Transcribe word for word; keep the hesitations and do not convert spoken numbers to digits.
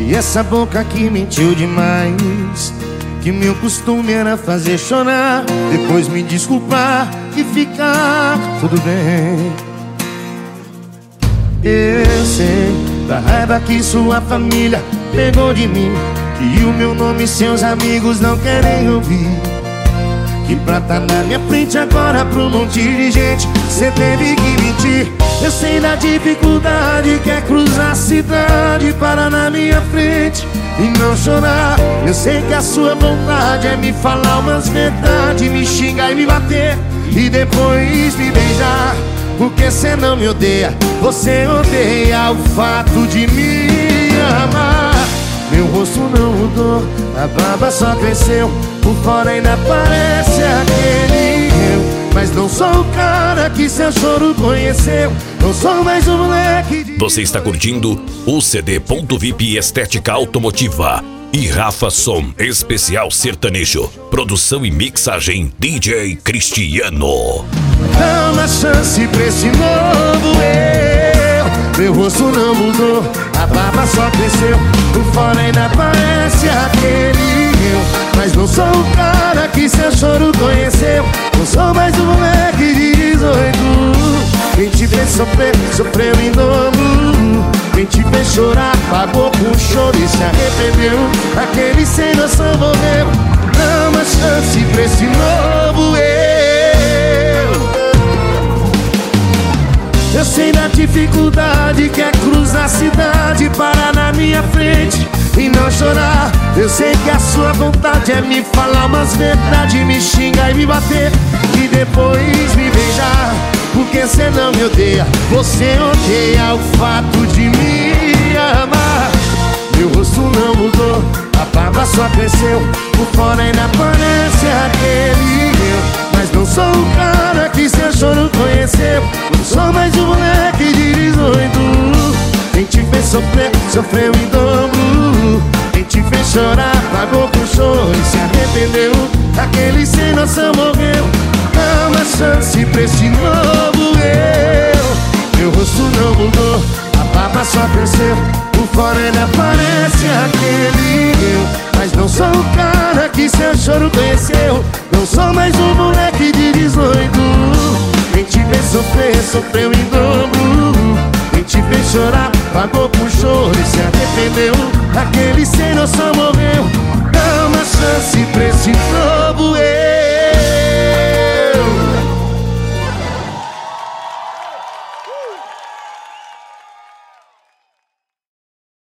E essa boca que mentiu demais, que meu costume era fazer chorar, depois me desculpar e ficar tudo bem. Eu sei da raiva que sua família pegou de mim, que o meu nome seus amigos não querem ouvir, que pra tá na minha frente agora pra um monte de gente cê teve que mentir. Eu sei da dificuldade que é cruzar a cidade, parar na minha frente e não chorar. Eu sei que a sua vontade é me falar umas verdades, me xingar e me bater e depois me beijar. Porque cê não me odeia, você odeia o fato de me amar. Meu rosto não mudou, a barba só cresceu, por fora ainda parece aquele eu. Mas não sou o cara que seu choro conheceu, não sou mais um moleque de... Você está curtindo o C D Ponto V I P Estética Automotiva e Rafa Som Especial Sertanejo. Produção e mixagem D J Cristiano. Dá uma chance pra esse novo eu. Meu rosto não mudou, a barba só cresceu, por fora ainda parece aquele eu. Mas não sou o cara que seu choro conheceu, não sou mais um moleque de dezoito. Quem te fez sofrer, sofreu em dobro. Quem te fez chorar, pagou com choro e se arrependeu. Aquele sem noção morreu. Dá uma chance pra esse novo eu. Eu sei da dificuldade que é cruzar a cidade, parar na minha frente e não chorar. Eu sei que a sua vontade é me falar umas verdades, me xingar e me bater e depois me beijar. Porque cê não me odeia, você odeia o fato de me amar. Meu rosto não mudou, a barba só cresceu, por fora ainda parece aquele eu. Mas não sou o cara que seu choro conheceu, não sou mais um moleque de dezoito. Quem te fez sofrer, sofreu em dobro. Quem te fez chorar, pagou com choro e se arrependeu. Aquele sem noção morreu. Dá uma chance pra esse novo eu. Meu rosto não mudou, a barba só cresceu, por fora ainda parece aquele eu. Mas não sou o cara que seu choro conheceu, não sou mais um moleque de dezoito. Quem te fez sofrer, sofreu em dobro. Quem te fez chorar, pagou com choro e se arrependeu. Aquele sem noção morreu. Dá uma chance pra esse novo eu.